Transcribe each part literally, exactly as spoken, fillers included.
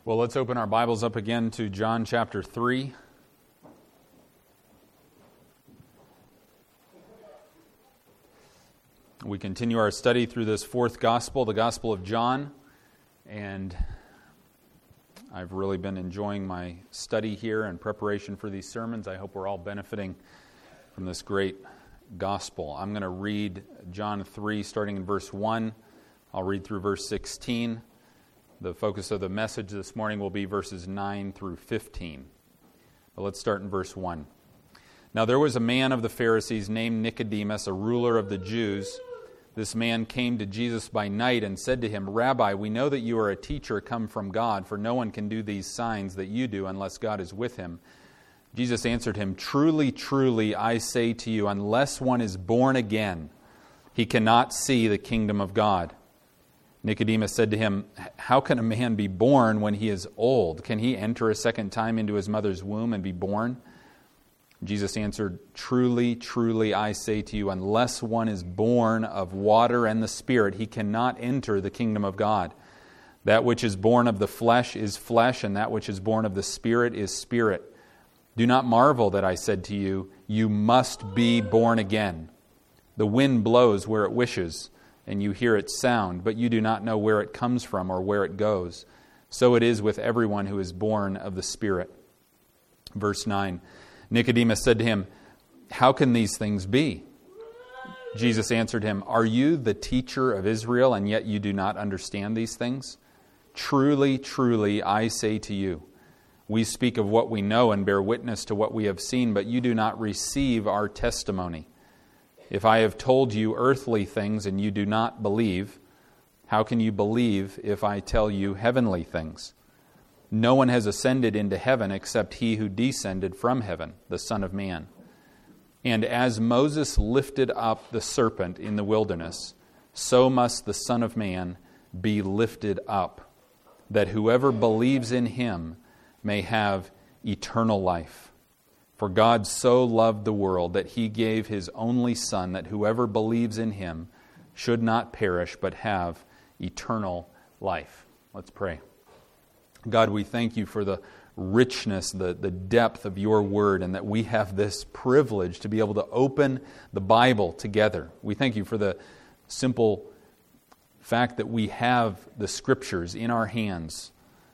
Well, let's open our Bibles up again to John chapter three. We continue our study through this fourth gospel, the Gospel of John, and I've really been enjoying my study here in preparation for these sermons. I hope we're all benefiting from this great gospel. I'm going to read John three, starting in verse one. I'll read through verse sixteen. The focus of the message this morning will be verses nine through fifteen. But let's start in verse one. Now there was a man of the Pharisees named Nicodemus, a ruler of the Jews. This man came to Jesus by night and said to him, "Rabbi, we know that you are a teacher come from God, for no one can do these signs that you do unless God is with him." Jesus answered him, "Truly, truly, I say to you, unless one is born again, he cannot see the kingdom of God." Nicodemus said to him, "How can a man be born when he is old? Can he enter a second time into his mother's womb and be born?" Jesus answered, "Truly, truly, I say to you, unless one is born of water and the Spirit, he cannot enter the kingdom of God. That which is born of the flesh is flesh, and that which is born of the Spirit is spirit. Do not marvel that I said to you, you must be born again. The wind blows where it wishes, and you hear its sound, but you do not know where it comes from or where it goes. So it is with everyone who is born of the Spirit." Verse nine, Nicodemus said to him, "How can these things be?" Jesus answered him, "Are you the teacher of Israel, and yet you do not understand these things? Truly, truly, I say to you, we speak of what we know and bear witness to what we have seen, but you do not receive our testimony. If I have told you earthly things and you do not believe, how can you believe if I tell you heavenly things? No one has ascended into heaven except he who descended from heaven, the Son of Man. And as Moses lifted up the serpent in the wilderness, so must the Son of Man be lifted up, that whoever believes in him may have eternal life. For God so loved the world that he gave his only Son, that whoever believes in him should not perish but have eternal life." Let's pray. God, we thank you for the richness, the, the depth of your word, and that we have this privilege to be able to open the Bible together. We thank you for the simple fact that we have the Scriptures in our hands,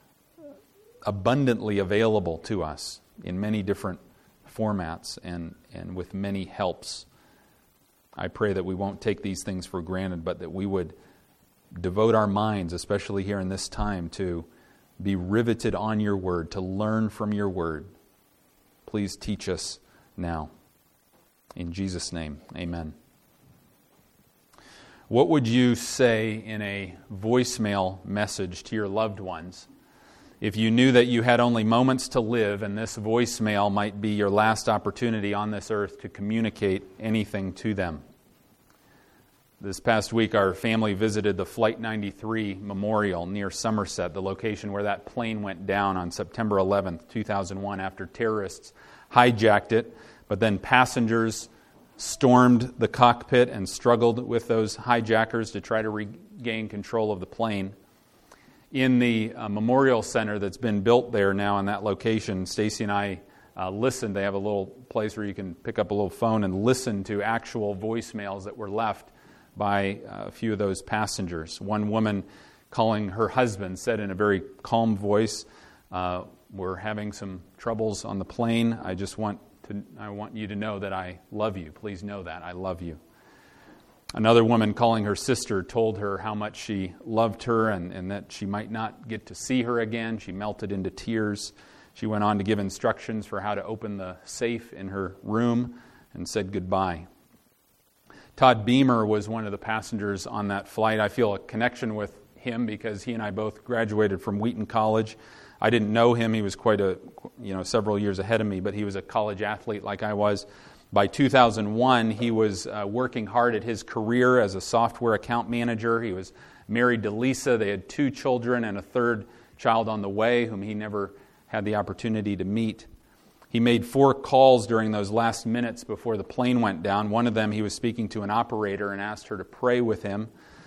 abundantly available to us in many different formats and, and with many helps. I pray that we won't take these things for granted, but that we would devote our minds, especially here in this time, to be riveted on your word, to learn from your word. Please teach us now. In Jesus' name, amen. What would you say in a voicemail message to your loved ones if you knew that you had only moments to live and this voicemail might be your last opportunity on this earth to communicate anything to them? This past week, our family visited the Flight ninety-three Memorial near Somerset, the location where that plane went down on September eleventh, two thousand one, after terrorists hijacked it, but then passengers stormed the cockpit and struggled with those hijackers to try to regain control of the plane. In the uh, memorial center that's been built there now in that location, Stacy and I uh, listened. They have a little place where you can pick up a little phone and listen to actual voicemails that were left by uh, a few of those passengers. One woman calling her husband said in a very calm voice, uh, "We're having some troubles on the plane. I just want to, I want you to know that I love you. Please know that I love you." Another woman calling her sister told her how much she loved her and, and that she might not get to see her again. She melted into tears. She went on to give instructions for how to open the safe in her room and said goodbye. Todd Beamer was one of the passengers on that flight. I feel a connection with him because he and I both graduated from Wheaton College. I didn't know him. He was quite a, you know, several years ahead of me, but he was a college athlete like I was. By two thousand one, he was uh, working hard at his career as a software account manager. He was married to Lisa. They had two children and a third child on the way, whom he never had the opportunity to meet. He made four calls during those last minutes before the plane went down. One of them, he was speaking to an operator and asked her to pray with him.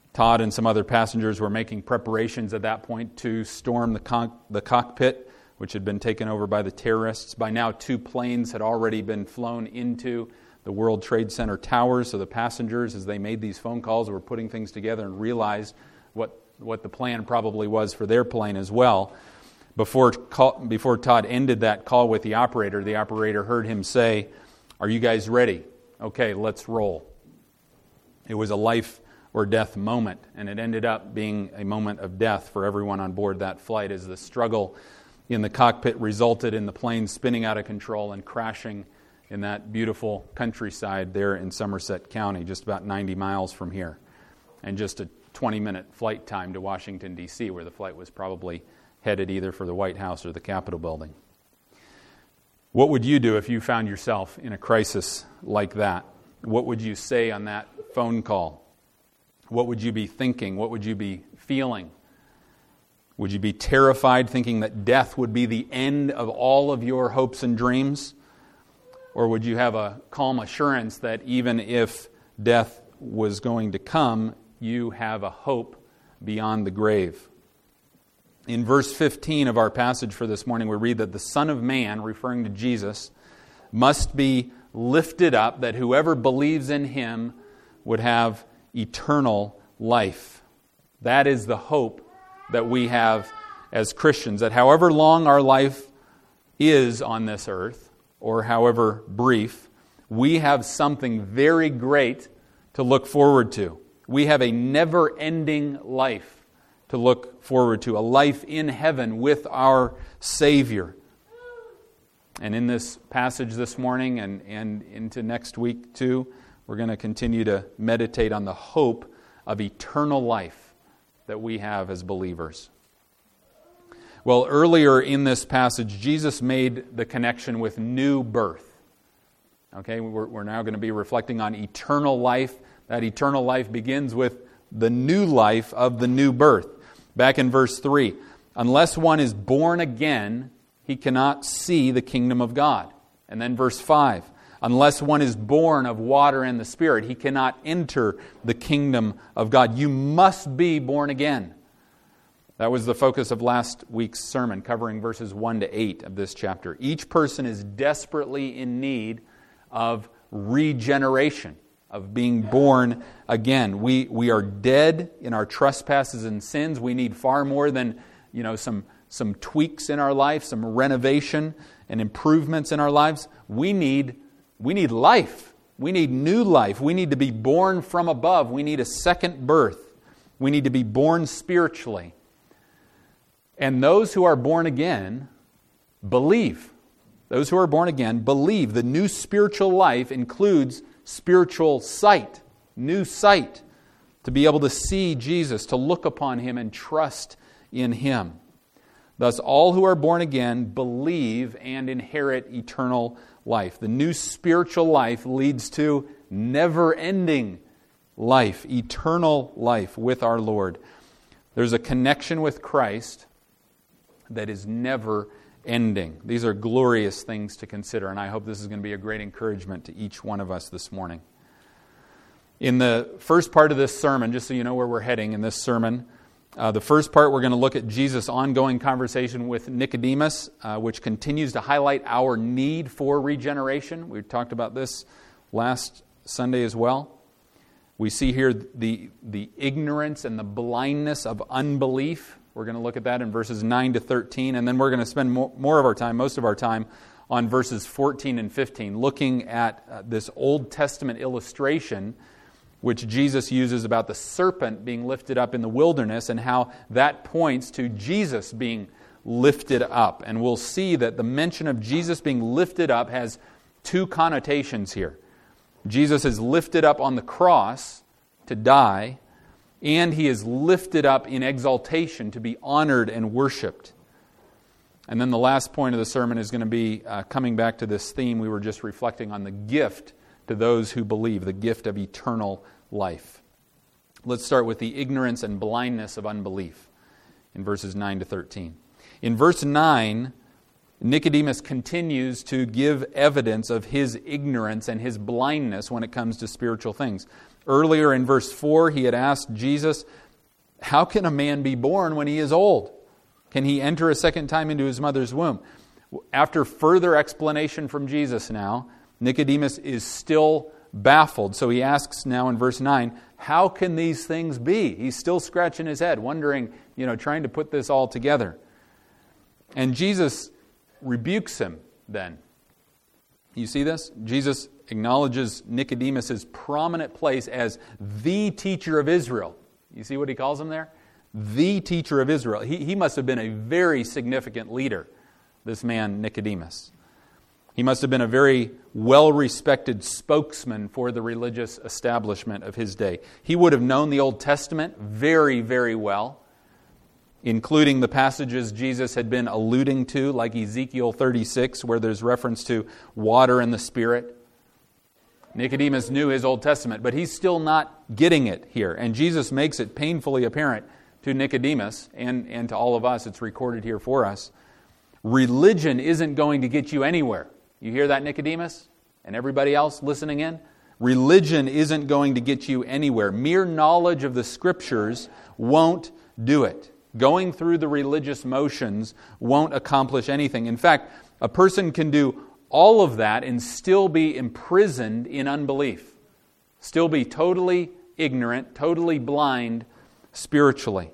Todd and some other passengers were making preparations at that point to storm the, con- the cockpit, which had been taken over by the terrorists. By now, two planes had already been flown into the World Trade Center towers, so the passengers, as they made these phone calls, were putting things together and realized what, what the plan probably was for their plane as well. Before, call, before Todd ended that call with the operator, the operator heard him say, "Are you guys ready? Okay, let's roll." It was a life or death moment, and it ended up being a moment of death for everyone on board that flight as the struggle in the cockpit resulted in the plane spinning out of control and crashing in that beautiful countryside there in Somerset County, just about ninety miles from here, and just a twenty-minute flight time to Washington, D C, where the flight was probably headed either for the White House or the Capitol building. What would you do if you found yourself in a crisis like that? What would you say on that phone call? What would you be thinking? What would you be feeling? Would you be terrified, thinking that death would be the end of all of your hopes and dreams? Or would you have a calm assurance that even if death was going to come, you have a hope beyond the grave? In verse fifteen of our passage for this morning, we read that the Son of Man, referring to Jesus, must be lifted up, that whoever believes in Him would have eternal life. That is the hope that we have as Christians, that however long our life is on this earth, or however brief, we have something very great to look forward to. We have a never-ending life to look forward to, a life in heaven with our Savior. And in this passage this morning and, and into next week too, we're going to continue to meditate on the hope of eternal life that we have as believers. Well, earlier in this passage, Jesus made the connection with new birth. Okay, we're, we're now going to be reflecting on eternal life. That eternal life begins with the new life of the new birth. Back in verse three, unless one is born again, he cannot see the kingdom of God. And then verse five, unless one is born of water and the Spirit, he cannot enter the kingdom of God. You must be born again. That was the focus of last week's sermon, covering verses one to eight of this chapter. Each person is desperately in need of regeneration, of being born again. We we are dead in our trespasses and sins. We need far more than, you know, some some tweaks in our life, some renovation and improvements in our lives. We need we need life. We need new life. We need to be born from above. We need a second birth. We need to be born spiritually. And those who are born again believe. Those who are born again believe. The new spiritual life includes spiritual sight, new sight, to be able to see Jesus, to look upon Him and trust in Him. Thus, all who are born again believe and inherit eternal life. The new spiritual life leads to never-ending life, eternal life with our Lord. There's a connection with Christ that is never ending. These are glorious things to consider, and I hope this is going to be a great encouragement to each one of us this morning. In the first part of this sermon, just so you know where we're heading in this sermon, uh, the first part we're going to look at Jesus' ongoing conversation with Nicodemus, uh, which continues to highlight our need for regeneration. We talked about this last Sunday as well. We see here the, the ignorance and the blindness of unbelief. We're going to look at that in verses nine to thirteen, and then we're going to spend more, more of our time, most of our time, on verses fourteen and fifteen, looking at uh, this Old Testament illustration which Jesus uses about the serpent being lifted up in the wilderness and how that points to Jesus being lifted up. And we'll see that the mention of Jesus being lifted up has two connotations here. Jesus is lifted up on the cross to die, and He is lifted up in exaltation to be honored and worshipped. And then the last point of the sermon is going to be uh, coming back to this theme we were just reflecting on, the gift to those who believe, the gift of eternal life. Let's start with the ignorance and blindness of unbelief in verses nine to thirteen. In verse nine, Nicodemus continues to give evidence of his ignorance and his blindness when it comes to spiritual things. Earlier in verse four, he had asked Jesus, how can a man be born when he is old? Can he enter a second time into his mother's womb? After further explanation from Jesus now, Nicodemus is still baffled. So he asks now in verse nine, how can these things be? He's still scratching his head, wondering, you know, trying to put this all together. And Jesus rebukes him then. You see this? Jesus acknowledges Nicodemus' prominent place as the teacher of Israel. You see what he calls him there? The teacher of Israel. He, he must have been a very significant leader, this man Nicodemus. He must have been a very well-respected spokesman for the religious establishment of his day. He would have known the Old Testament very, very well, including the passages Jesus had been alluding to, like Ezekiel thirty-six, where there's reference to water and the Spirit. Nicodemus knew his Old Testament, but he's still not getting it here. And Jesus makes it painfully apparent to Nicodemus and, and to all of us. It's recorded here for us. Religion isn't going to get you anywhere. You hear that, Nicodemus? And everybody else listening in? Religion isn't going to get you anywhere. Mere knowledge of the Scriptures won't do it. Going through the religious motions won't accomplish anything. In fact, a person can do all of that and still be imprisoned in unbelief. Still be totally ignorant, totally blind spiritually.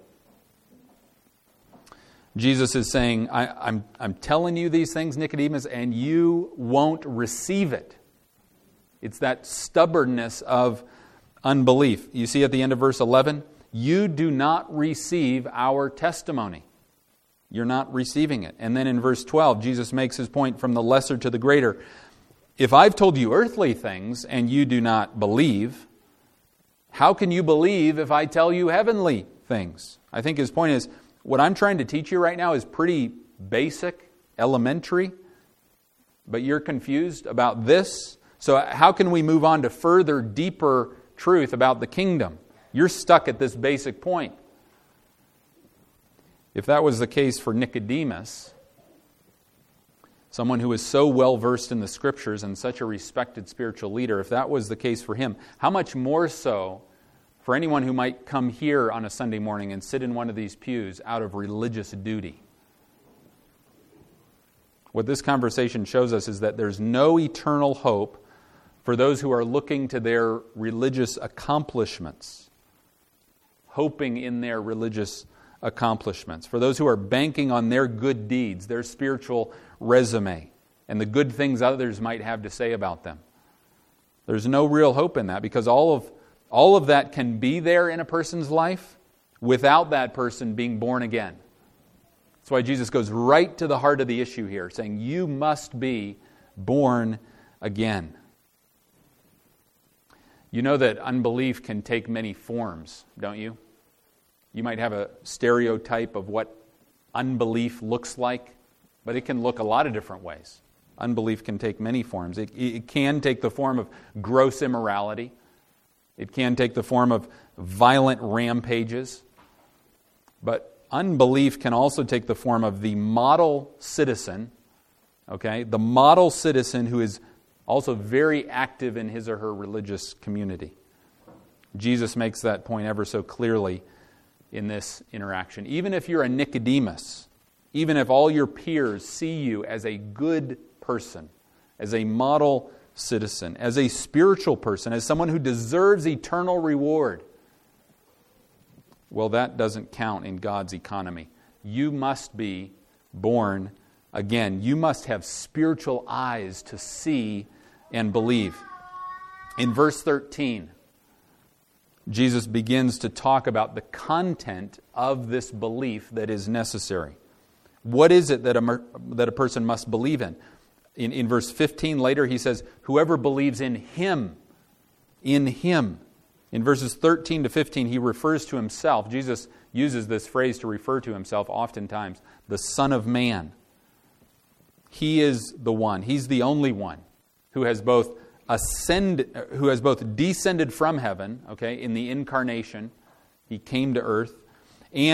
Jesus is saying, I, I'm, I'm telling you these things, Nicodemus, and you won't receive it. It's that stubbornness of unbelief. You see at the end of verse eleven, you do not receive our testimony. You're not receiving it. And then in verse twelve, Jesus makes his point from the lesser to the greater. If I've told you earthly things and you do not believe, how can you believe if I tell you heavenly things? I think his point is, what I'm trying to teach you right now is pretty basic, elementary, but you're confused about this. So how can we move on to further, deeper truth about the kingdom? You're stuck at this basic point. If that was the case for Nicodemus, someone who is so well versed in the Scriptures and such a respected spiritual leader, if that was the case for him, how much more so for anyone who might come here on a Sunday morning and sit in one of these pews out of religious duty? What this conversation shows us is that there's no eternal hope for those who are looking to their religious accomplishments, hoping in their religious accomplishments, for those who are banking on their good deeds, their spiritual resume, and the good things others might have to say about them. There's no real hope in that, because all of all of that can be there in a person's life without that person being born again. That's why Jesus goes right to the heart of the issue here, saying, you must be born again. You know that unbelief can take many forms, don't you? You might have a stereotype of what unbelief looks like, but it can look a lot of different ways. Unbelief can take many forms. It, it can take the form of gross immorality. It can take the form of violent rampages. But unbelief can also take the form of the model citizen, okay? The model citizen who is also very active in his or her religious community. Jesus makes that point ever so clearly in this interaction. Even if you're a Nicodemus, even if all your peers see you as a good person, as a model citizen, as a spiritual person, as someone who deserves eternal reward, well, that doesn't count in God's economy. You must be born again. You must have spiritual eyes to see and believe. In verse thirteen, Jesus begins to talk about the content of this belief that is necessary. What is it that a, that a person must believe in? In, in verse fifteen later, he says, whoever believes in Him, in Him. In verses thirteen to fifteen, he refers to himself. Jesus uses this phrase to refer to himself oftentimes, the Son of Man. He is the one, He's the only one who has both ascended, who has both descended from heaven, okay, in the incarnation. He came to earth, and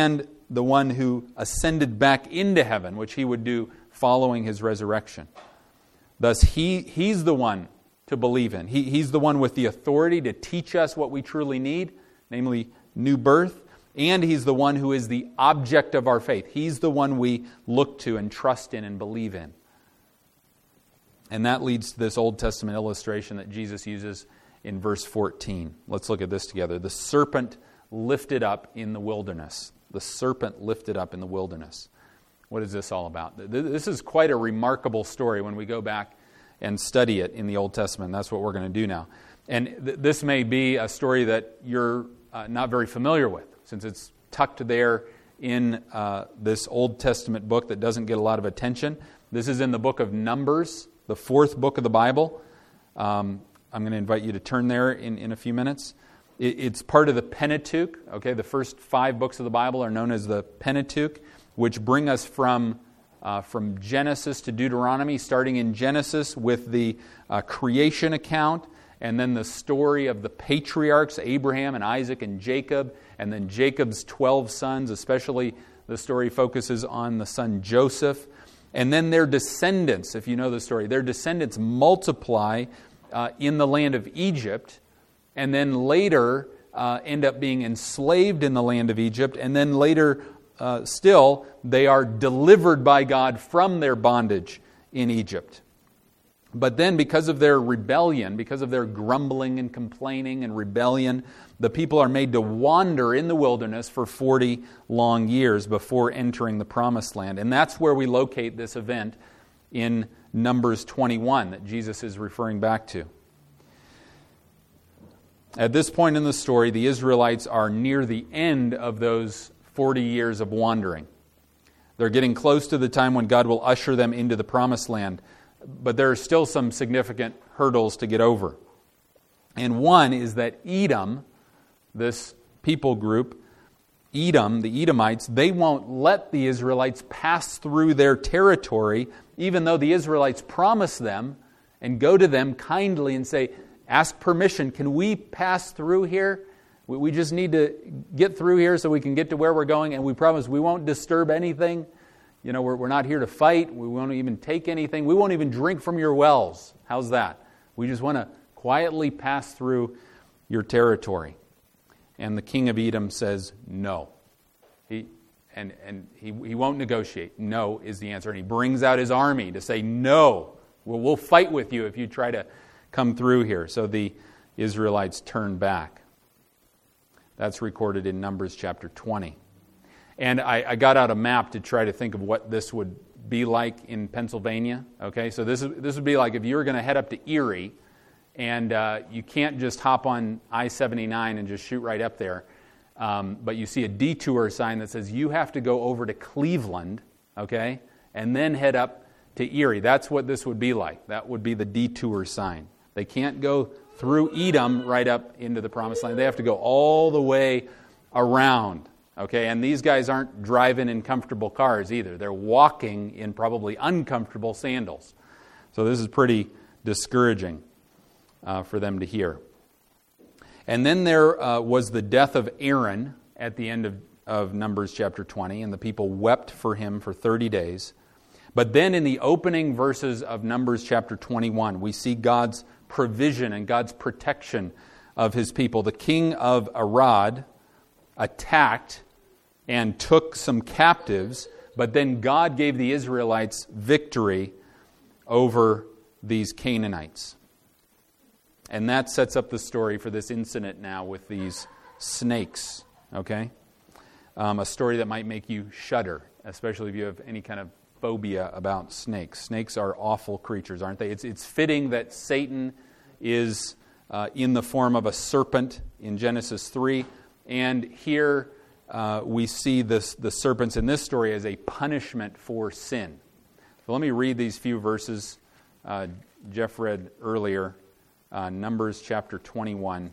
the one who ascended back into heaven, which he would do following his resurrection. Thus, he, he's the one to believe in. He, he's the one with the authority to teach us what we truly need, namely new birth. And he's the one who is the object of our faith. He's the one we look to and trust in and believe in. And that leads to this Old Testament illustration that Jesus uses in verse fourteen. Let's look at this together. The serpent lifted up in the wilderness. The serpent lifted up in the wilderness. What is this all about? This is quite a remarkable story when we go back and study it in the Old Testament. That's what we're going to do now. And th- this may be a story that you're uh, not very familiar with, since it's tucked there in uh, this Old Testament book that doesn't get a lot of attention. This is in the book of Numbers, the fourth book of the Bible. Um, I'm going to invite you to turn there in, in a few minutes. It, it's part of the Pentateuch. Okay, the first five books of the Bible are known as the Pentateuch, which bring us from uh, from Genesis to Deuteronomy, starting in Genesis with the uh, creation account, and then the story of the patriarchs, Abraham and Isaac and Jacob, and then Jacob's twelve sons, especially the story focuses on the son Joseph. And then their descendants, if you know the story, their descendants multiply uh, in the land of Egypt, and then later uh, end up being enslaved in the land of Egypt, and then later uh, still they are delivered by God from their bondage in Egypt. But then because of their rebellion, because of their grumbling and complaining and rebellion, the people are made to wander in the wilderness for forty long years before entering the Promised Land. And that's where we locate this event in Numbers twenty-one that Jesus is referring back to. At this point in the story, the Israelites are near the end of those forty years of wandering. They're getting close to the time when God will usher them into the Promised Land. But there are still some significant hurdles to get over. And one is that Edom, this people group, Edom, the Edomites, they won't let the Israelites pass through their territory, even though the Israelites promise them and go to them kindly and say, ask permission, can we pass through here? We just need to get through here so we can get to where we're going, and we promise we won't disturb anything. You know, we're, we're not here to fight. We won't even take anything. We won't even drink from your wells. How's that? We just want to quietly pass through your territory. And the king of Edom says no. He and and he, he won't negotiate. No is the answer. And he brings out his army to say, no, we'll, we'll fight with you if you try to come through here. So the Israelites turn back. That's recorded in Numbers chapter twenty. And I, I got out a map to try to think of what this would be like in Pennsylvania. Okay, so this is this would be like if you were going to head up to Erie, and uh, you can't just hop on I seventy-nine and just shoot right up there. Um, but you see a detour sign that says you have to go over to Cleveland, okay, and then head up to Erie. That's what this would be like. That would be the detour sign. They can't go through Edom right up into the Promised Land. They have to go all the way around. Okay, and these guys aren't driving in comfortable cars either. They're walking in probably uncomfortable sandals. So this is pretty discouraging uh, for them to hear. And then there uh, was the death of Aaron at the end of, of Numbers chapter twenty, and the people wept for him for thirty days. But then in the opening verses of Numbers chapter twenty-one, we see God's provision and God's protection of His people. The king of Arad attacked and took some captives, but then God gave the Israelites victory over these Canaanites. And that sets up the story for this incident now with these snakes, okay? Um, a story that might make you shudder, especially if you have any kind of phobia about snakes. Snakes are awful creatures, aren't they? It's, it's fitting that Satan is uh, in the form of a serpent in Genesis three, and here Uh, we see this, the serpents in this story as a punishment for sin. So let me read these few verses uh, Jeff read earlier. Uh, Numbers chapter twenty-one,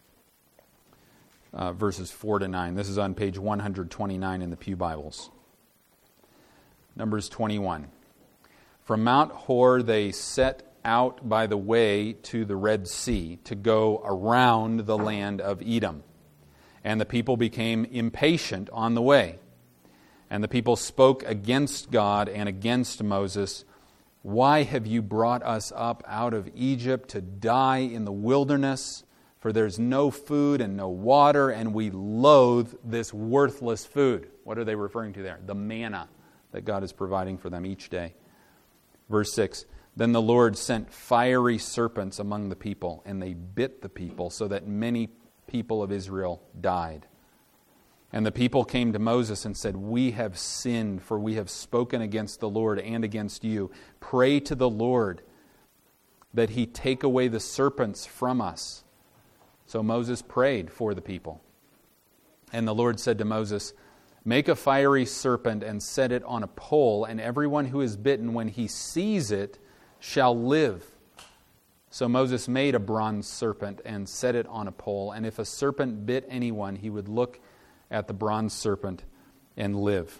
uh, verses four to nine. This is on page one twenty-nine in the Pew Bibles. Numbers twenty-one. From Mount Hor they set out by the way to the Red Sea to go around the land of Edom. And the people became impatient on the way. And the people spoke against God and against Moses. Why have you brought us up out of Egypt to die in the wilderness? For there's no food and no water, and we loathe this worthless food. What are they referring to there? The manna that God is providing for them each day. Verse six, then the Lord sent fiery serpents among the people, and they bit the people, so that many people of Israel died. And the people came to Moses and said, we have sinned, for we have spoken against the Lord and against you. Pray to the Lord that He take away the serpents from us. So Moses prayed for the people. And the Lord said to Moses, make a fiery serpent and set it on a pole, and everyone who is bitten, when he sees it, shall live. So Moses made a bronze serpent and set it on a pole, and if a serpent bit anyone, he would look at the bronze serpent and live.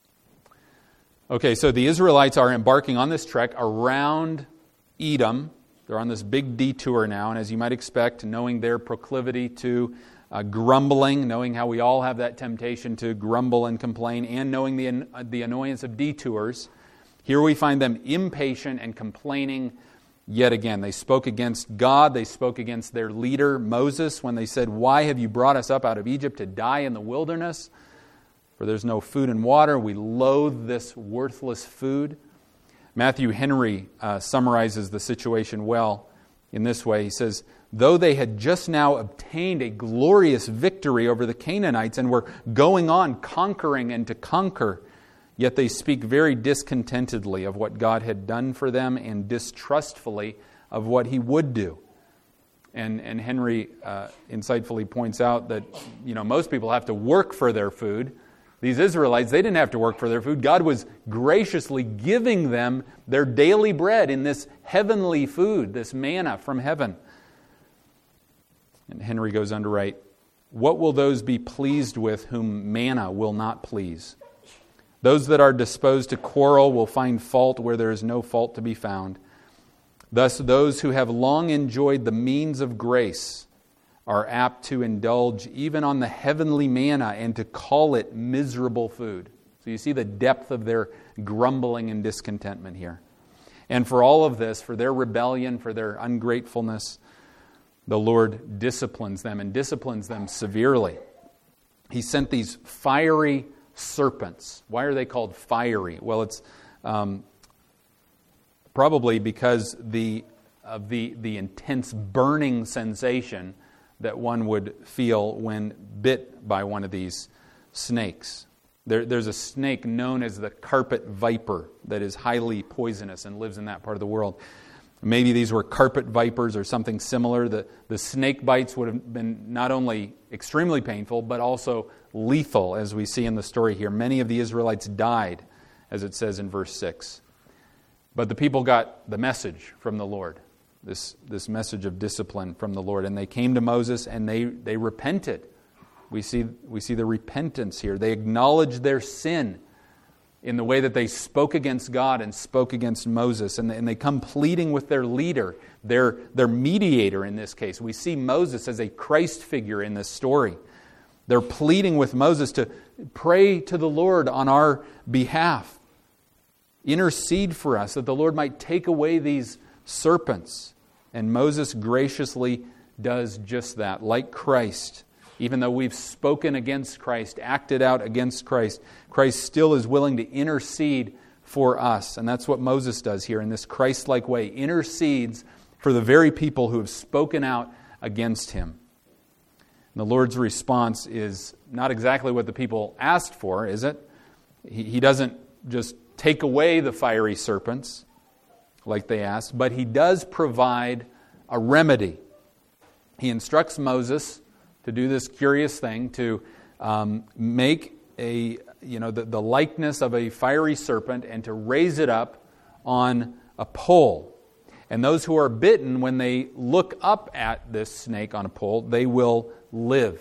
Okay, so the Israelites are embarking on this trek around Edom. They're on this big detour now, and as you might expect, knowing their proclivity to uh, grumbling, knowing how we all have that temptation to grumble and complain, and knowing the, the annoyance of detours, here we find them impatient and complaining yet again. They spoke against God. They spoke against their leader, Moses, when they said, why have you brought us up out of Egypt to die in the wilderness? For there's no food and water. We loathe this worthless food. Matthew Henry uh, summarizes the situation well in this way. He says, though they had just now obtained a glorious victory over the Canaanites and were going on conquering and to conquer, yet they speak very discontentedly of what God had done for them and distrustfully of what He would do. And, and Henry uh, insightfully points out that, you know, most people have to work for their food. These Israelites, they didn't have to work for their food. God was graciously giving them their daily bread in this heavenly food, this manna from heaven. And Henry goes on to write, what will those be pleased with whom manna will not please? Those that are disposed to quarrel will find fault where there is no fault to be found. Thus, those who have long enjoyed the means of grace are apt to indulge even on the heavenly manna and to call it miserable food. So you see the depth of their grumbling and discontentment here. And for all of this, for their rebellion, for their ungratefulness, the Lord disciplines them and disciplines them severely. He sent these fiery serpents. Why are they called fiery? Well, it's um, probably because the of the, the intense burning sensation that one would feel when bit by one of these snakes. There, there's a snake known as the carpet viper that is highly poisonous and lives in that part of the world. Maybe these were carpet vipers or something similar. The, the snake bites would have been not only extremely painful, but also lethal, as we see in the story here. Many of the Israelites died, as it says in verse six. But the people got the message from the Lord, this, this message of discipline from the Lord. And they came to Moses and they, they repented. We see, we see the repentance here. They acknowledged their sin in the way that they spoke against God and spoke against Moses. And they, and they come pleading with their leader, their, their mediator in this case. We see Moses as a Christ figure in this story. They're pleading with Moses to pray to the Lord on our behalf. Intercede for us that the Lord might take away these serpents. And Moses graciously does just that, like Christ. Even though we've spoken against Christ, acted out against Christ, Christ still is willing to intercede for us. And that's what Moses does here in this Christ-like way. Intercedes for the very people who have spoken out against him. And the Lord's response is not exactly what the people asked for, is it? He, he doesn't just take away the fiery serpents like they asked, but He does provide a remedy. He instructs Moses to do this curious thing, to um, make a you know the, the likeness of a fiery serpent and to raise it up on a pole. And those who are bitten, when they look up at this snake on a pole, they will live.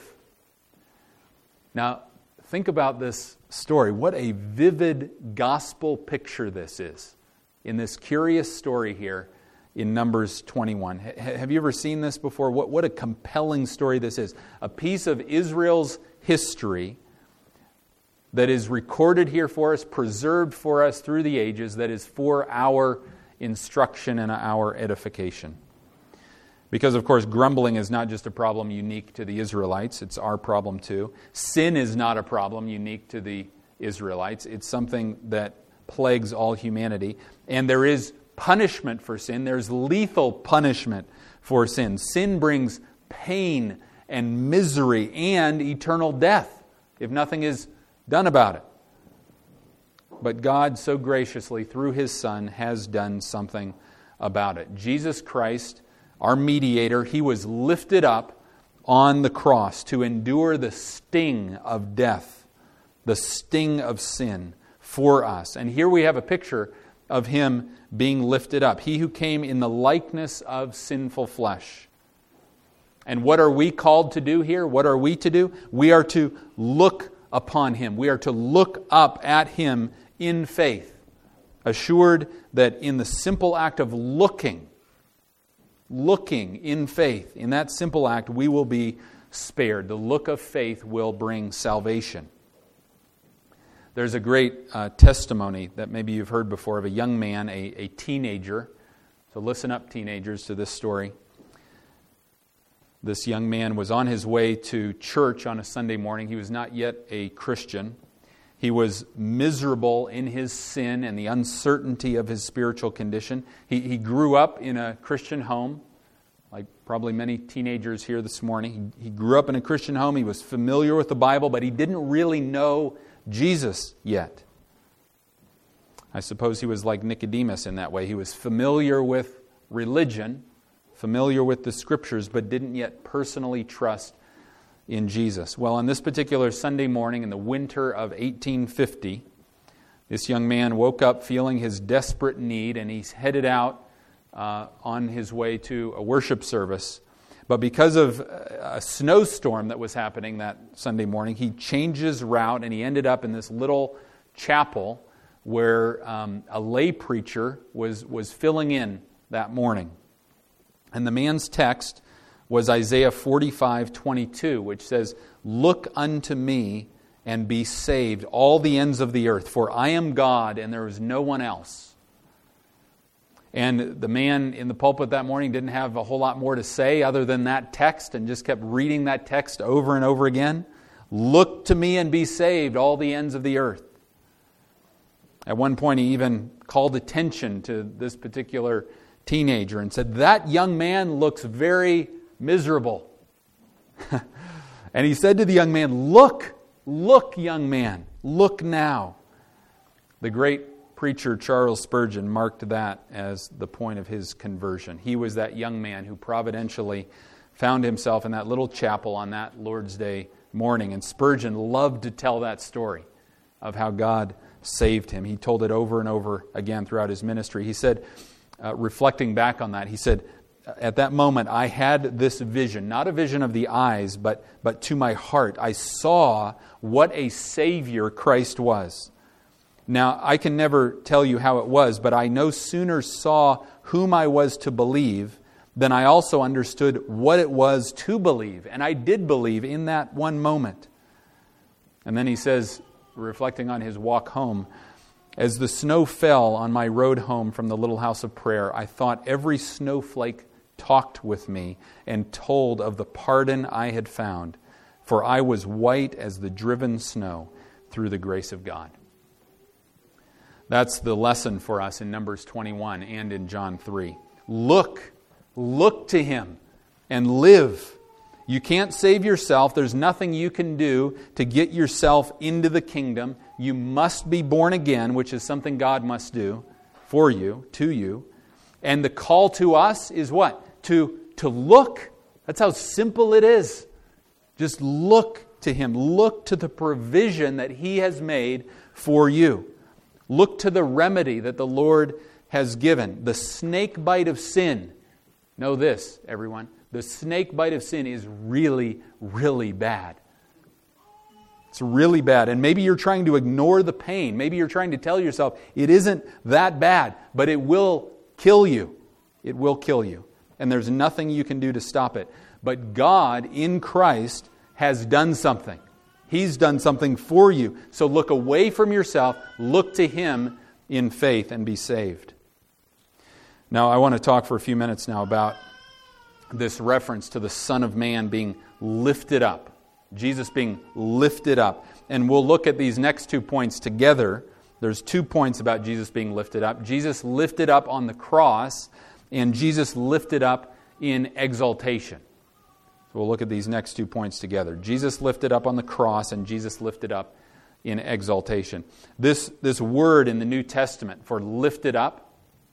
Now, think about this story. What a vivid gospel picture this is in this curious story here in Numbers twenty-one. Have you ever seen this before? What, what a compelling story this is. A piece of Israel's history that is recorded here for us, preserved for us through the ages, that is for our instruction and our edification. Because, of course, grumbling is not just a problem unique to the Israelites. It's our problem too. Sin is not a problem unique to the Israelites. It's something that plagues all humanity. And there is punishment for sin. There's lethal punishment for sin. Sin brings pain and misery and eternal death if nothing is done about it. But God so graciously, through His Son, has done something about it. Jesus Christ, our mediator, He was lifted up on the cross to endure the sting of death, the sting of sin for us. And here we have a picture of Him being lifted up. He who came in the likeness of sinful flesh. And what are we called to do here? What are we to do? We are to look upon Him. We are to look up at Him in faith, assured that in the simple act of looking, looking in faith, in that simple act, we will be spared. The look of faith will bring salvation. There's a great uh, testimony that maybe you've heard before of a young man, a, a teenager. So listen up, teenagers, to this story. This young man was on his way to church on a Sunday morning. He was not yet a Christian. He was miserable in his sin and the uncertainty of his spiritual condition. He, he grew up in a Christian home, like probably many teenagers here this morning. He, he grew up in a Christian home. He was familiar with the Bible, but he didn't really know Jesus yet. I suppose he was like Nicodemus in that way. He was familiar with religion, familiar with the Scriptures, but didn't yet personally trust in Jesus. Well, on this particular Sunday morning in the winter of eighteen fifty, this young man woke up feeling his desperate need, and he's headed out uh, on his way to a worship service. But because of a snowstorm that was happening that Sunday morning, he changes route and he ended up in this little chapel where um, a lay preacher was, was filling in that morning. And the man's text was Isaiah forty-five twenty-two, which says, "Look unto me and be saved, all the ends of the earth, for I am God and there is no one else." And the man in the pulpit that morning didn't have a whole lot more to say other than that text, and just kept reading that text over and over again. Look to me and be saved, all the ends of the earth. At one point he even called attention to this particular teenager and said, "That young man looks very miserable." And he said to the young man, "Look, look, young man, look now." The great preacher Charles Spurgeon marked that as the point of his conversion. He was that young man who providentially found himself in that little chapel on that Lord's Day morning. And Spurgeon loved to tell that story of how God saved him. He told it over and over again throughout his ministry. He said, uh, reflecting back on that, he said, "At that moment I had this vision, not a vision of the eyes, but, but to my heart. I saw what a Savior Christ was. Now, I can never tell you how it was, but I no sooner saw whom I was to believe than I also understood what it was to believe. And I did believe in that one moment." And then he says, reflecting on his walk home, "As the snow fell on my road home from the little house of prayer, I thought every snowflake talked with me and told of the pardon I had found, for I was white as the driven snow through the grace of God." That's the lesson for us in Numbers twenty-one and in John three. Look, look to Him and live. You can't save yourself. There's nothing you can do to get yourself into the kingdom. You must be born again, which is something God must do for you, to you. And the call to us is what? To, to look. That's how simple it is. Just look to Him. Look to the provision that He has made for you. Look to the remedy that the Lord has given. The snake bite of sin. Know this, everyone. The snake bite of sin is really, really bad. It's really bad. And maybe you're trying to ignore the pain. Maybe you're trying to tell yourself it isn't that bad, but it will kill you. It will kill you. And there's nothing you can do to stop it. But God in Christ has done something. He's done something for you. So look away from yourself, look to Him in faith, and be saved. Now, I want to talk for a few minutes now about this reference to the Son of Man being lifted up. Jesus being lifted up. And we'll look at these next two points together. There's two points about Jesus being lifted up. Jesus lifted up on the cross, and Jesus lifted up in exaltation. So we'll look at these next two points together. Jesus lifted up on the cross, and Jesus lifted up in exaltation. This, this word in the New Testament for lifted up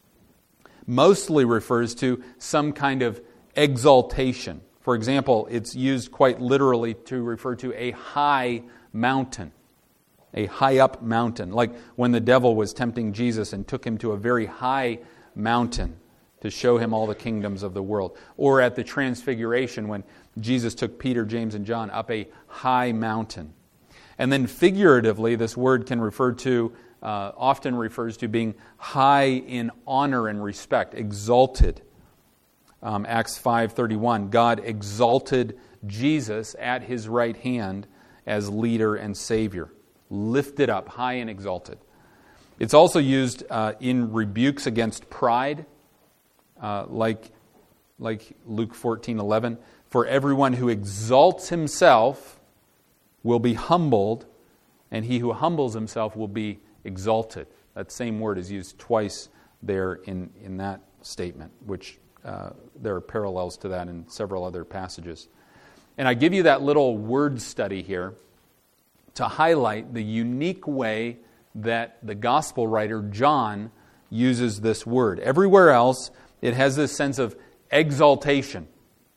mostly refers to some kind of exaltation. For example, it's used quite literally to refer to a high mountain, a high up mountain, like when the devil was tempting Jesus and took him to a very high mountain to show him all the kingdoms of the world. Or at the Transfiguration when Jesus took Peter, James, and John up a high mountain. And then figuratively, this word can refer to, uh, often refers to being high in honor and respect, exalted. Um, Acts five thirty-one, God exalted Jesus at His right hand as leader and Savior. Lifted up, high and exalted. It's also used uh, in rebukes against pride, uh, like, like Luke fourteen eleven. For everyone who exalts himself will be humbled, and he who humbles himself will be exalted. That same word is used twice there in, in that statement, which uh, there are parallels to that in several other passages. And I give you that little word study here to highlight the unique way that the gospel writer John uses this word. Everywhere else, it has this sense of exaltation.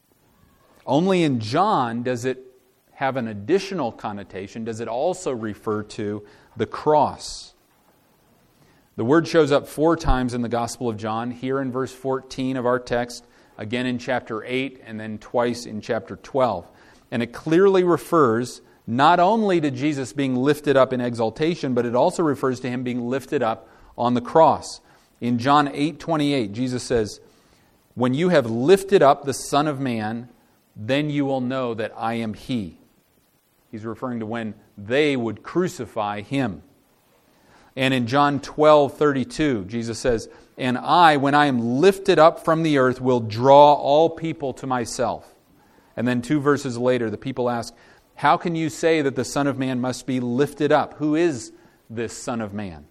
Only in John does it have an additional connotation. Does it also refer to the cross? The word shows up four times in the Gospel of John, here in verse fourteen of our text, again in chapter eight, and then twice in chapter twelve. And it clearly refers not only to Jesus being lifted up in exaltation, but it also refers to Him being lifted up on the cross. In John eight twenty-eight, Jesus says, "When you have lifted up the Son of Man, then you will know that I am He." He's referring to when they would crucify Him. And in John twelve thirty-two, Jesus says, "And I, when I am lifted up from the earth, will draw all people to myself." And then two verses later, the people ask, "How can you say that the Son of Man must be lifted up? Who is this Son of Man?"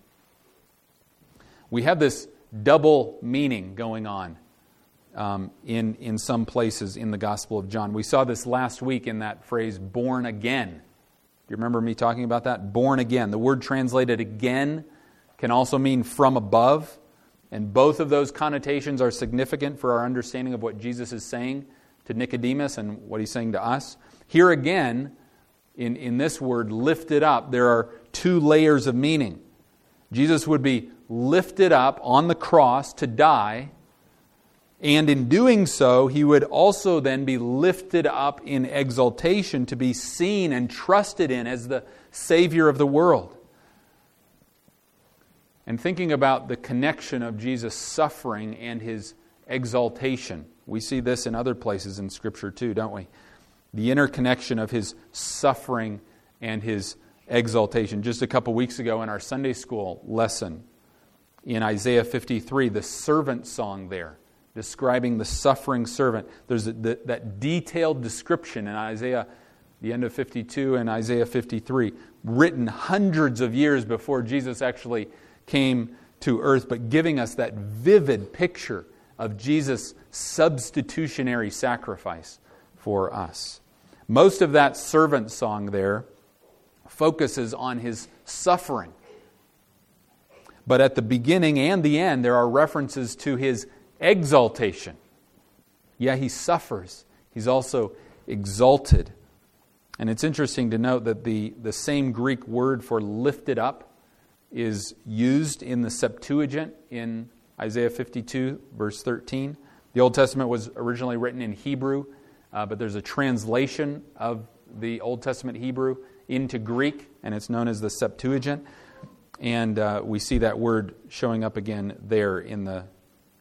We have this double meaning going on um, in, in some places in the Gospel of John. We saw this last week in that phrase, born again. Do you remember me talking about that? Born again. The word translated again can also mean from above. And both of those connotations are significant for our understanding of what Jesus is saying to Nicodemus and what He's saying to us. Here again, in, in this word, lifted up, there are two layers of meaning. Jesus would be lifted up on the cross to die, and in doing so, He would also then be lifted up in exaltation to be seen and trusted in as the Savior of the world. And thinking about the connection of Jesus' suffering and His exaltation, we see this in other places in Scripture too, don't we? The interconnection of His suffering and His exaltation. Just a couple weeks ago in our Sunday school lesson, in Isaiah fifty-three, the servant song there, describing the suffering servant. There's a, the, that detailed description in Isaiah, the end of fifty-two and Isaiah fifty-three, written hundreds of years before Jesus actually came to earth, but giving us that vivid picture of Jesus' substitutionary sacrifice for us. Most of that servant song there focuses on His suffering. But at the beginning and the end, there are references to His exaltation. Yeah, He suffers. He's also exalted. And it's interesting to note that the, the same Greek word for lifted up is used in the Septuagint in Isaiah fifty-two, verse thirteen. The Old Testament was originally written in Hebrew, uh, but there's a translation of the Old Testament Hebrew into Greek, and it's known as the Septuagint. And uh, we see that word showing up again there in the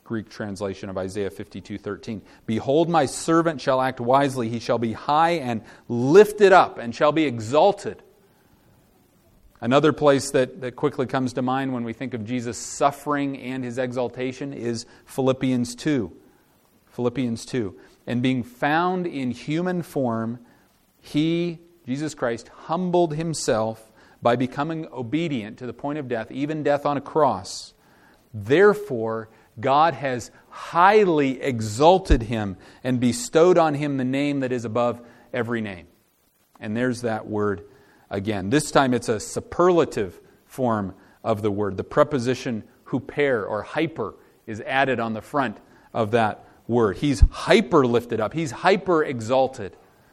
Greek translation of Isaiah fifty-two thirteen. Behold, my servant shall act wisely. He shall be high and lifted up and shall be exalted. Another place that, that quickly comes to mind when we think of Jesus' suffering and His exaltation is Philippians two. Philippians two. And being found in human form, He, Jesus Christ, humbled Himself by becoming obedient to the point of death, even death on a cross. Therefore, God has highly exalted Him and bestowed on Him the name that is above every name. And there's that word again. This time it's a superlative form of the word. The preposition huper or hyper is added on the front of that word. He's hyper lifted up. He's hyper exalted.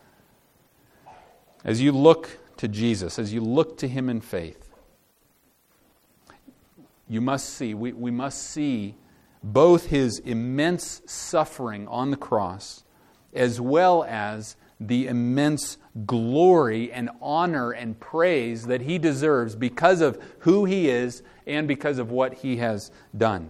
As you look to Jesus, as you look to Him in faith, you must see, we, we must see both His immense suffering on the cross as well as the immense glory and honor and praise that He deserves because of who He is and because of what He has done.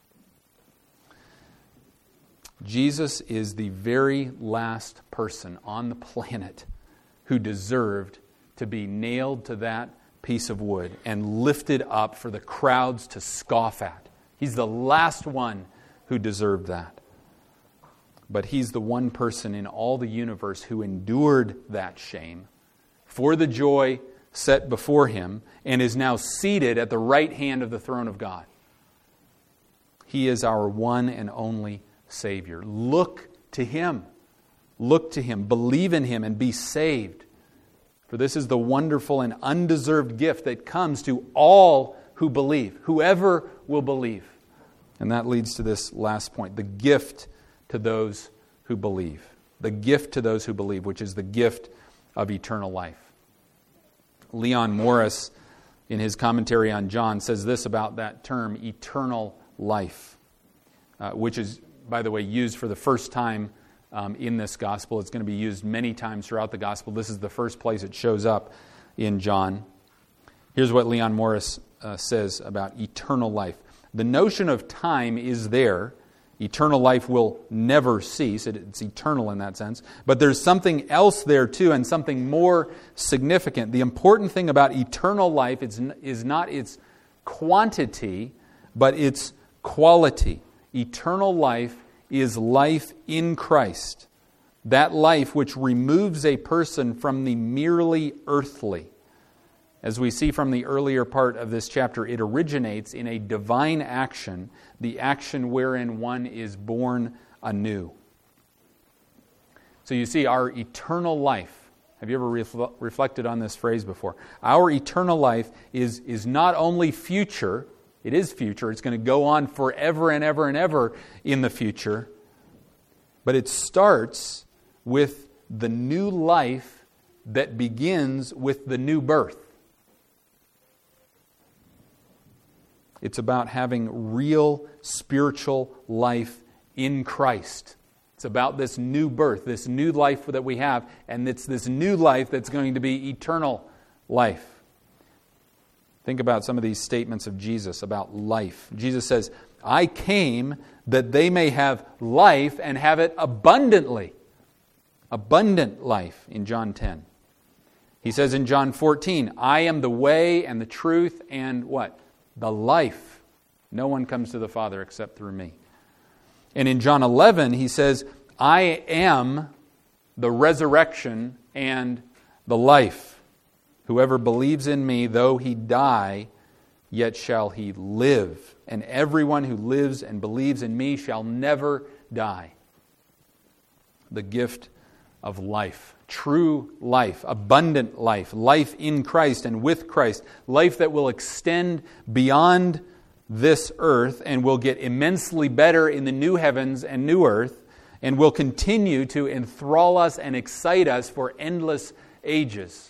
Jesus is the very last person on the planet who deserved to be nailed to that piece of wood and lifted up for the crowds to scoff at. He's the last one who deserved that. But He's the one person in all the universe who endured that shame for the joy set before Him and is now seated at the right hand of the throne of God. He is our one and only Savior. Look to Him. Look to Him. Believe in Him and be saved. For this is the wonderful and undeserved gift that comes to all who believe. Whoever will believe. And that leads to this last point. The gift to those who believe. The gift to those who believe, which is the gift of eternal life. Leon Morris, in his commentary on John, says this about that term, eternal life, uh, which is, by the way, used for the first time um, in this gospel. It's going to be used many times throughout the gospel. This is the first place it shows up in John. Here's what Leon Morris uh, says about eternal life. The notion of time is there. Eternal life will never cease. It's eternal in that sense. But there's something else there too, and something more significant. The important thing about eternal life is not its quantity, but its quality. Eternal life is life in Christ. That life which removes a person from the merely earthly. As we see from the earlier part of this chapter, it originates in a divine action, the action wherein one is born anew. So you see, our eternal life, have you ever refl- reflected on this phrase before? Our eternal life is, is not only future, it is future, it's going to go on forever and ever and ever in the future, but it starts with the new life that begins with the new birth. It's about having real spiritual life in Christ. It's about this new birth, this new life that we have, and it's this new life that's going to be eternal life. Think about some of these statements of Jesus about life. Jesus says, I came that they may have life and have it abundantly. Abundant life in John ten. He says in John fourteen, I am the way and the truth and what? The life. No one comes to the Father except through me. And in John eleven, he says, I am the resurrection and the life. Whoever believes in me, though he die, yet shall he live. And everyone who lives and believes in me shall never die. The gift of life. True life, abundant life, life in Christ and with Christ, life that will extend beyond this earth and will get immensely better in the new heavens and new earth and will continue to enthrall us and excite us for endless ages.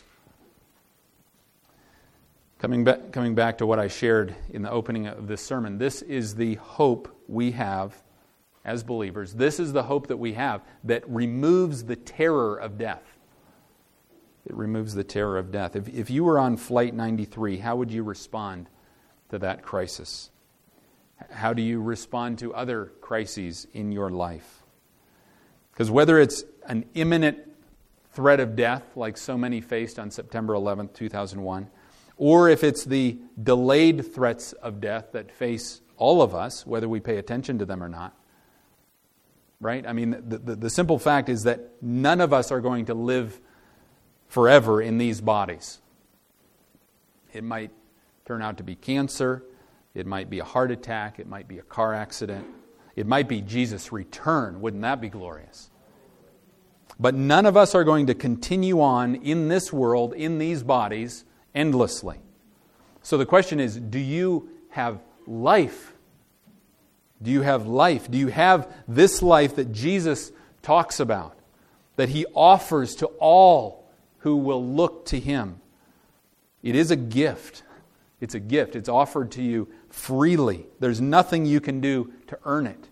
Coming back, coming back to what I shared in the opening of this sermon, this is the hope we have as believers. This is the hope that we have that removes the terror of death. It removes the terror of death. If, if you were on Flight ninety-three, how would you respond to that crisis? How do you respond to other crises in your life? Because whether it's an imminent threat of death, like so many faced on September eleventh, two thousand one, or if it's the delayed threats of death that face all of us, whether we pay attention to them or not, right? I mean, the, the, the simple fact is that none of us are going to live forever in these bodies. It might turn out to be cancer. It might be a heart attack. It might be a car accident. It might be Jesus' return. Wouldn't that be glorious? But none of us are going to continue on in this world, in these bodies, endlessly. So the question is, do you have life? Do you have life? Do you have this life that Jesus talks about, that He offers to all who will look to Him? It is a gift. It's a gift. It's offered to you freely. There's nothing you can do to earn it.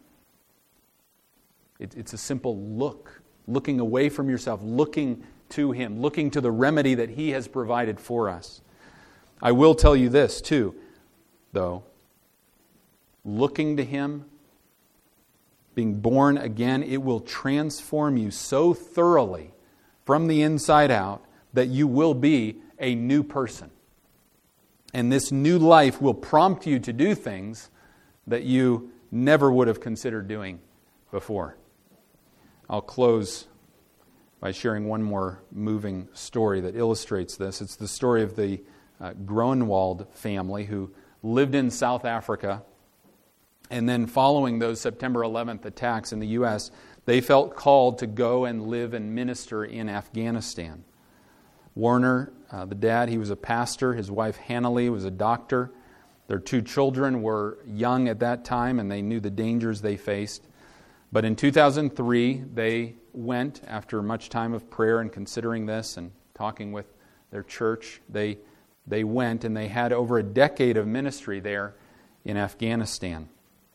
it it's a simple look. Looking away from yourself, looking to Him, looking to the remedy that He has provided for us. I will tell you this too, though. Looking to Him, being born again, it will transform you so thoroughly from the inside out that you will be a new person. And this new life will prompt you to do things that you never would have considered doing before. I'll close by sharing one more moving story that illustrates this. It's the story of the uh, Groenewald family who lived in South Africa. And then following those September eleventh attacks in the U S, they felt called to go and live and minister in Afghanistan. Warner, uh, the dad, he was a pastor. His wife, Hanley, was a doctor. Their two children were young at that time, and they knew the dangers they faced. But in two thousand three, they went, after much time of prayer and considering this and talking with their church, they, they went and they had over a decade of ministry there in Afghanistan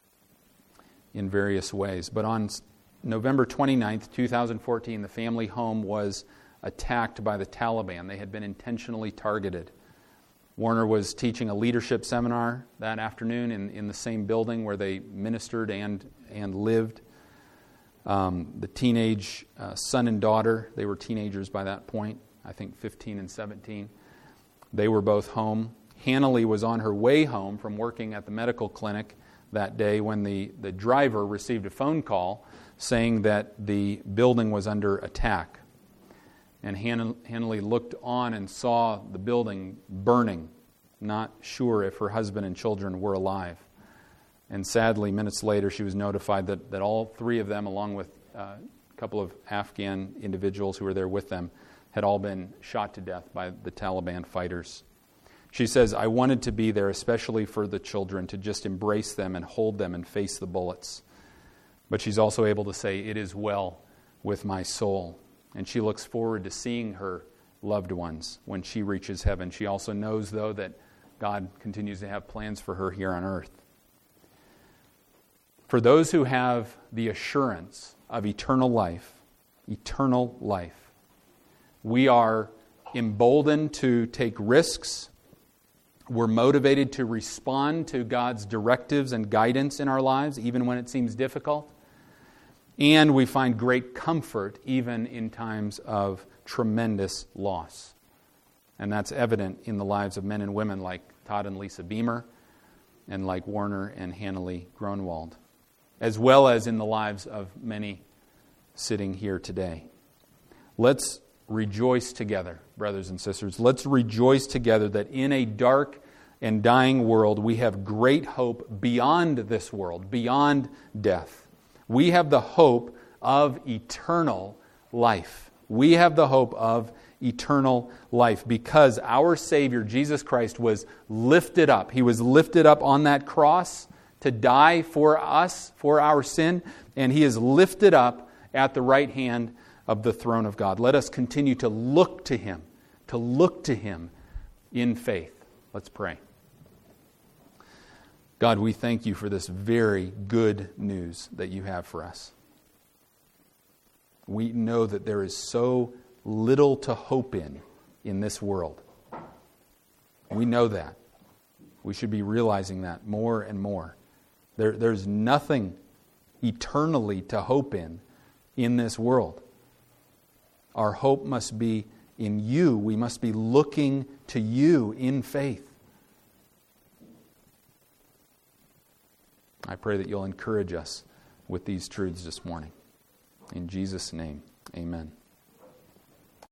in various ways. But on November twenty-ninth, two thousand fourteen, the family home was attacked by the Taliban. They had been intentionally targeted. Warner was teaching a leadership seminar that afternoon in, in the same building where they ministered and, and lived. Um, the teenage uh, son and daughter, they were teenagers by that point, I think fifteen and seventeen. They were both home. Hanley was on her way home from working at the medical clinic that day when the, the driver received a phone call saying that the building was under attack. And Han- Hanley looked on and saw the building burning, not sure if her husband and children were alive. And sadly, minutes later, she was notified that, that all three of them, along with uh, a couple of Afghan individuals who were there with them, had all been shot to death by the Taliban fighters. She says, I wanted to be there, especially for the children, to just embrace them and hold them and face the bullets. But she's also able to say, it is well with my soul. And she looks forward to seeing her loved ones when she reaches heaven. She also knows, though, that God continues to have plans for her here on earth. For those who have the assurance of eternal life, eternal life, we are emboldened to take risks. We're motivated to respond to God's directives and guidance in our lives, even when it seems difficult. And we find great comfort even in times of tremendous loss. And that's evident in the lives of men and women like Todd and Lisa Beamer and like Warner and Hanley Groenewald, as well as in the lives of many sitting here today. Let's rejoice together, brothers and sisters. Let's rejoice together that in a dark and dying world, we have great hope beyond this world, beyond death. We have the hope of eternal life. We have the hope of eternal life because our Savior, Jesus Christ, was lifted up. He was lifted up on that cross to die for us, for our sin, and He is lifted up at the right hand of the throne of God. Let us continue to look to Him, to look to Him in faith. Let's pray. God, we thank You for this very good news that You have for us. We know that there is so little to hope in in this world. We know that. We should be realizing that more and more. There, there's nothing eternally to hope in in this world. Our hope must be in you. We must be looking to you in faith. I pray that you'll encourage us with these truths this morning. In Jesus' name, amen.